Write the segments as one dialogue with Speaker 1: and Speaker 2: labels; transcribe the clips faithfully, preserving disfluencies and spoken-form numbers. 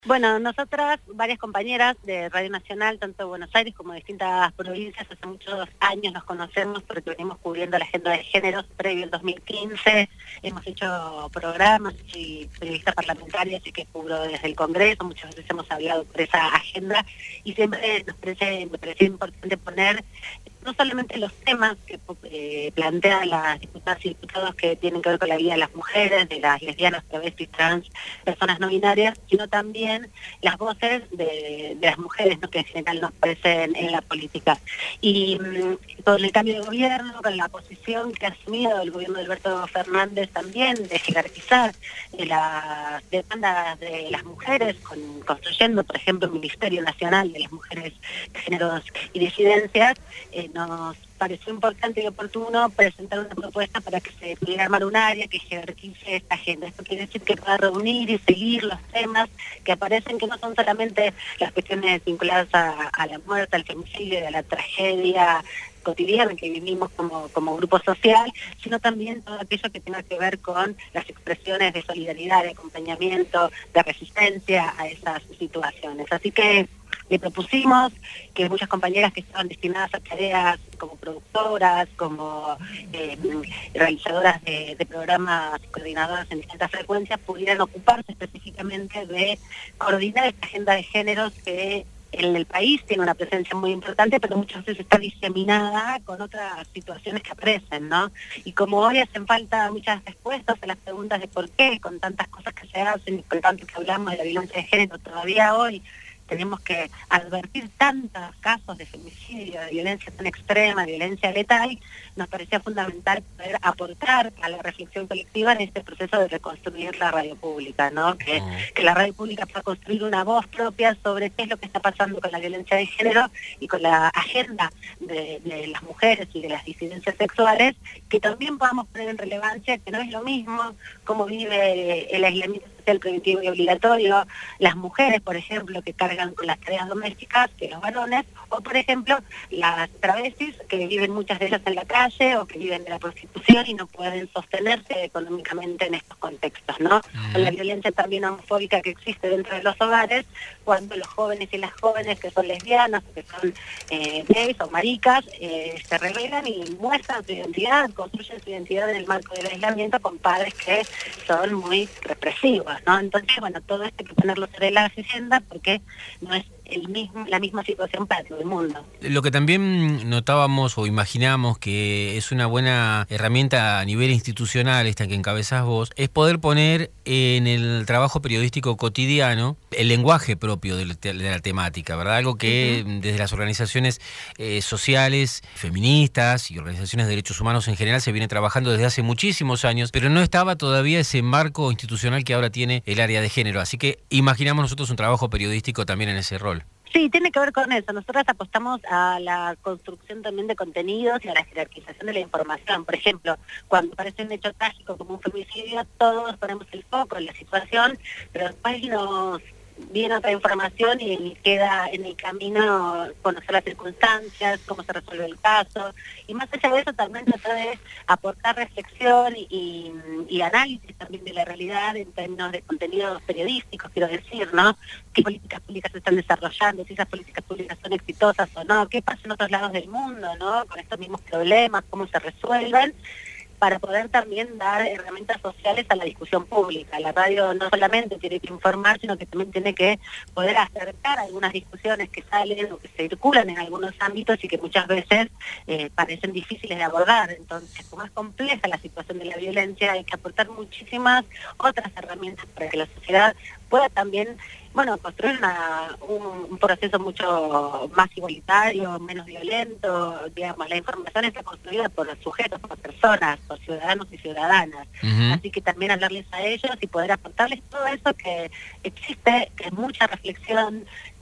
Speaker 1: Bueno, nosotras, varias compañeras de Radio Nacional, tanto de Buenos Aires como de distintas provincias, hace muchos años nos conocemos porque venimos cubriendo la agenda de géneros previo al dos mil quince, hemos hecho programas y periodista parlamentaria, así que cubro desde el Congreso, muchas veces hemos hablado por esa agenda y siempre nos parece, me parece importante poner no solamente los temas que eh, plantean las diputadas y diputados que tienen que ver con la vida de las mujeres, de las lesbianas, travestis, trans, personas no binarias, sino también las voces de, de las mujeres, ¿no?, que en general nos aparecen en la política. Y mm, con el cambio de gobierno, con la posición que ha asumido el gobierno de Alberto Fernández también de jerarquizar eh, las demandas de las mujeres, con, construyendo, por ejemplo, el Ministerio Nacional de las Mujeres, Géneros y Disidencias, eh, nos pareció importante y oportuno presentar una propuesta para que se pudiera armar un área que jerarquice esta agenda. Esto quiere decir que pueda reunir y seguir los temas que aparecen, que no son solamente las cuestiones vinculadas a, a la muerte, al femicidio, a la tragedia cotidiana que vivimos como, como grupo social, sino también todo aquello que tenga que ver con las expresiones de solidaridad, de acompañamiento, de resistencia a esas situaciones. Así que le propusimos que muchas compañeras que estaban destinadas a tareas como productoras, como eh, realizadoras de, de programas y coordinadoras en distintas frecuencias pudieran ocuparse específicamente de coordinar esta agenda de géneros que en el país tiene una presencia muy importante, pero muchas veces está diseminada con otras situaciones que aparecen, ¿no? Y como hoy hacen falta muchas respuestas a las preguntas de por qué, con tantas cosas que se hacen y con tanto que hablamos de la violencia de género, todavía hoy tenemos que advertir tantos casos de femicidio, de violencia tan extrema, de violencia letal, nos parecía fundamental poder aportar a la reflexión colectiva en este proceso de reconstruir la radio pública, ¿no? Que, que la radio pública pueda construir una voz propia sobre qué es lo que está pasando con la violencia de género y con la agenda de, de las mujeres y de las disidencias sexuales, que también podamos poner en relevancia que no es lo mismo cómo vive el aislamiento social preventivo y obligatorio las mujeres, por ejemplo, que cargan con las tareas domésticas, que los varones, o por ejemplo las travestis que viven muchas de ellas en la calle o que viven de la prostitución y no pueden sostenerse económicamente en estos contextos, ¿no? Mm. O la violencia también homofóbica que existe dentro de los hogares, cuando los jóvenes y las jóvenes que son lesbianas, que son eh, gays o maricas, eh, se revelan y muestran su identidad, construyen su identidad en el marco del aislamiento con padres que son muy represivos, ¿no? Entonces, bueno, todo esto hay que ponerlo sobre la agenda porque no es el mismo, la misma situación para todo el mundo.
Speaker 2: Lo que también notábamos o imaginamos que es una buena herramienta a nivel institucional, esta que encabezás vos, es poder poner en el trabajo periodístico cotidiano el lenguaje propio de la temática, ¿verdad? Algo que uh-huh. desde las organizaciones eh, sociales, feministas y organizaciones de derechos humanos en general se viene trabajando desde hace muchísimos años, pero no estaba todavía ese marco institucional que ahora tiene el área de género. Así que imaginamos nosotros un trabajo periodístico también en ese rol.
Speaker 1: Sí, tiene que ver con eso. Nosotros apostamos a la construcción también de contenidos y a la jerarquización de la información. Por ejemplo, cuando aparece un hecho trágico como un femicidio, todos ponemos el foco en la situación, pero después nos viene otra información y queda en el camino conocer las circunstancias, cómo se resuelve el caso, y más allá de eso también trata de aportar reflexión y, y, y análisis también de la realidad en términos de contenidos periodísticos, quiero decir, ¿no? ¿Qué políticas públicas se están desarrollando? Si esas políticas públicas son exitosas o no, qué pasa en otros lados del mundo, ¿no? Con estos mismos problemas, cómo se resuelven, para poder también dar herramientas sociales a la discusión pública. La radio no solamente tiene que informar, sino que también tiene que poder acercar algunas discusiones que salen o que circulan en algunos ámbitos y que muchas veces eh, parecen difíciles de abordar. Entonces, como es compleja la situación de la violencia, hay que aportar muchísimas otras herramientas para que la sociedad pueda también, bueno, construir una, un, un proceso mucho más igualitario, menos violento. Digamos, la información está construida por sujetos, por personas, por ciudadanos y ciudadanas. Uh-huh. Así que también hablarles a ellos y poder aportarles todo eso que existe, que es mucha reflexión,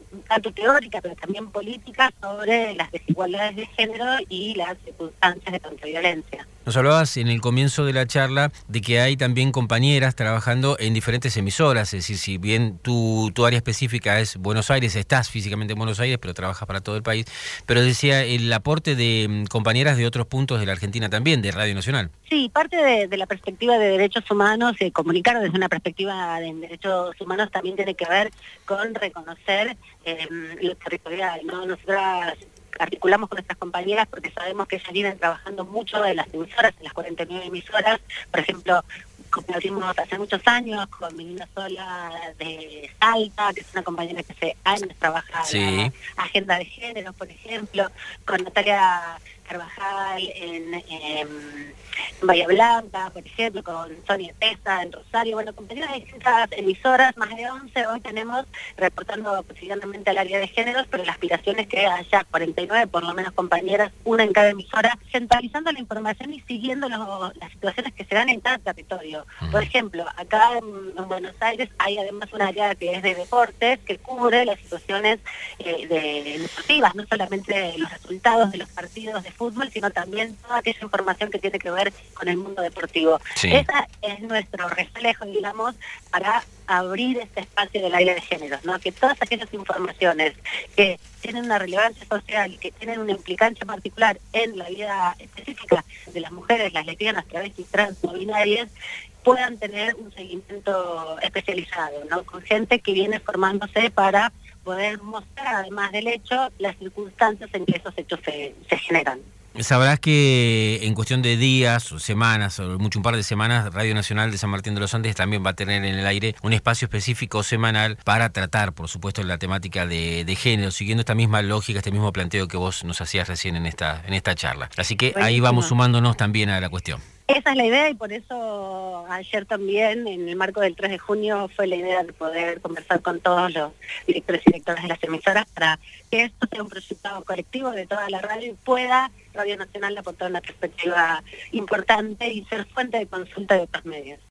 Speaker 1: tanto teórica, pero también política, sobre las desigualdades de género y las circunstancias de tanta violencia.
Speaker 2: Nos hablabas en el comienzo de la charla de que hay también compañeras trabajando en diferentes emisoras, es decir, si bien tu, tu área específica es Buenos Aires, estás físicamente en Buenos Aires, pero trabajas para todo el país, pero decía el aporte de compañeras de otros puntos de la Argentina también, de Radio Nacional.
Speaker 1: Sí, parte de, de la perspectiva de derechos humanos, eh, comunicar desde una perspectiva de derechos humanos también tiene que ver con reconocer eh, lo territorial, ¿no? Nosotras articulamos con nuestras compañeras porque sabemos que ellas vienen trabajando mucho en las emisoras, en las cuarenta y nueve emisoras, por ejemplo, como lo hicimos hace muchos años con Menina Sola de Salta, que es una compañera que hace años trabaja
Speaker 2: sí.
Speaker 1: en la agenda de género, por ejemplo, con Natalia Carvajal en, en Bahía Blanca, por ejemplo, con Sonia Tesa en Rosario, bueno, compañeras de distintas emisoras, más de once hoy tenemos reportando cotidianamente al área de géneros, pero la aspiración es que haya cuarenta y nueve por lo menos compañeras, una en cada emisora, centralizando la información y siguiendo los, las situaciones que se dan en cada territorio. Uh-huh. Por ejemplo, acá en, en Buenos Aires hay además una área que es de deportes, que cubre las situaciones eh, de, deportivas, no solamente los resultados de los partidos de fútbol, sino también toda aquella información que tiene que ver con el mundo deportivo. Sí. Esa es nuestro reflejo, digamos, para abrir este espacio del área de géneros, ¿no? Que todas aquellas informaciones que tienen una relevancia social y que tienen una implicancia particular en la vida específica de las mujeres, las lesbianas, travestis, trans, no binarias, puedan tener un seguimiento especializado, ¿no? Con gente que viene formándose para poder mostrar, además del hecho, las circunstancias en que esos hechos se, se generan.
Speaker 2: Sabrás que en cuestión de días o semanas, o mucho un par de semanas, Radio Nacional de San Martín de los Andes también va a tener en el aire un espacio específico semanal para tratar, por supuesto, la temática de, de género, siguiendo esta misma lógica, este mismo planteo que vos nos hacías recién en esta, en esta charla. Así que Buenísimo. Ahí vamos sumándonos también a la cuestión.
Speaker 1: Esa es la idea y por eso ayer también, en el marco del tres de junio, fue la idea de poder conversar con todos los directores y directoras de las emisoras para que esto sea un proyecto colectivo de toda la radio y pueda Radio Nacional aportar una perspectiva importante y ser fuente de consulta de otros medios.